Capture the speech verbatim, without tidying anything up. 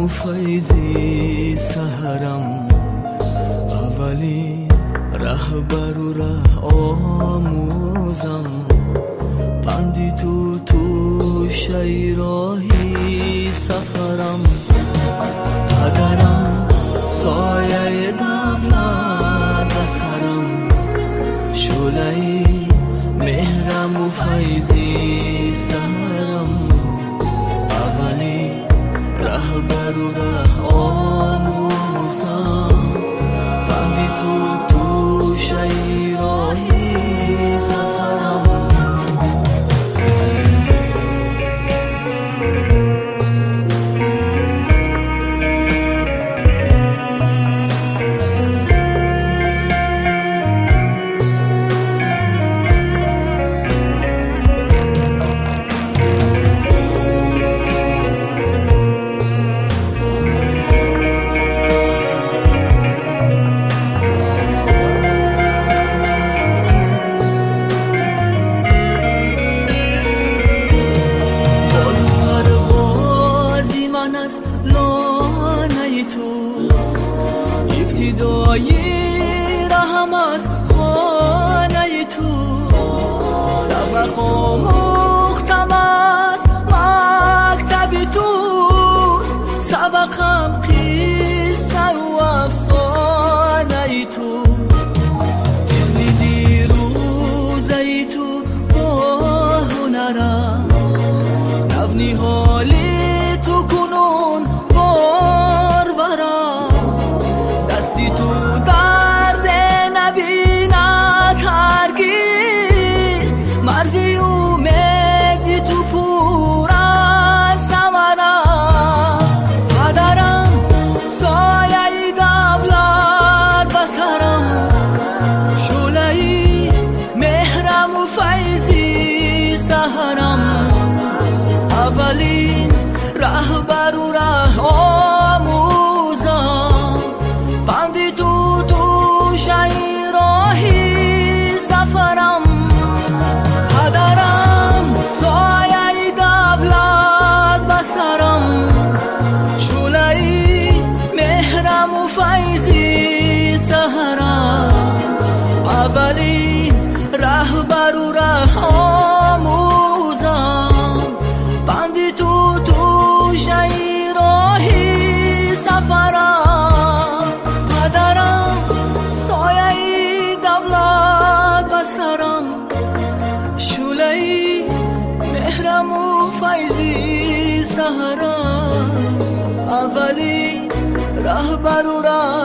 فیضی سحرم، اولی رهبر و ره آموزم، پندی تو تو شیراهی سفرم، پدرم سایه دولت و سرم، شعله‌ای مهرم و فیضی سحرم، اولی رهبر و ره آموزم، پندی تو تو شیراهی سفرم. لانه توست ابتدای رحم از خانه توست، سبق آموختم از مکتب توست، سبقم قصه و افسانه توست، طفلی دیروزه تو با هنر است، نونیحالی تو کنون بارور است، دستی تو درد نبیند هرگز، مرزی امیدی تو پر از ثمر است، پدرم سایه دولت و سرم، شعله‌ای مهرم و فیضی سحرم، اولین رهبر و ره آموزم، پندی تو تو شیراهی سفرم، پدرم سایه دولت و سرم، شعله‌ای مهرم و فیضی سحرم، اولین رهبر و ره آموزم، پندی تو تو شیراهی سفرم، پدرم سایه دولت و سرم، شعله‌ای مهرم و فیضی سحرم، اولی رهبر و ره